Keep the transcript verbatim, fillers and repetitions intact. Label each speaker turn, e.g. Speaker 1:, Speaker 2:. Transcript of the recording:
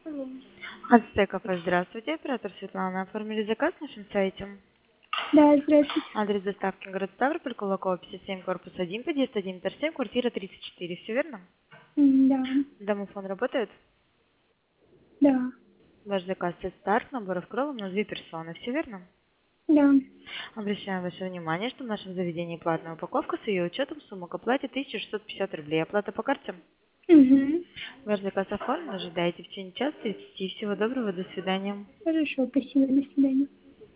Speaker 1: Алло.
Speaker 2: Ацтеков, здравствуйте. Оператор Светлана. Оформили заказ на нашем сайте.
Speaker 1: Да, здравствуйте.
Speaker 2: Адрес доставки город Ставрополь, Кулакова, пятьдесят семь, корпус один, подъезд один, этаж семь, квартира тридцать четыре. Все верно?
Speaker 1: М, Да,
Speaker 2: Домофон работает?
Speaker 1: да,
Speaker 2: Ваш заказ set старт, набор в кролом на две персоны. Все верно?
Speaker 1: да.
Speaker 2: Обращаем ваше внимание, что в нашем заведении платная упаковка с ее учетом сумма к оплате тысяча шестьсот пятьдесят рублей. Оплата по карте.
Speaker 1: Угу.
Speaker 2: Ваш заказ оформлен. Ожидайте в течение часа тридцати. Всего доброго. До свидания.
Speaker 1: Хорошо, спасибо, до свидания.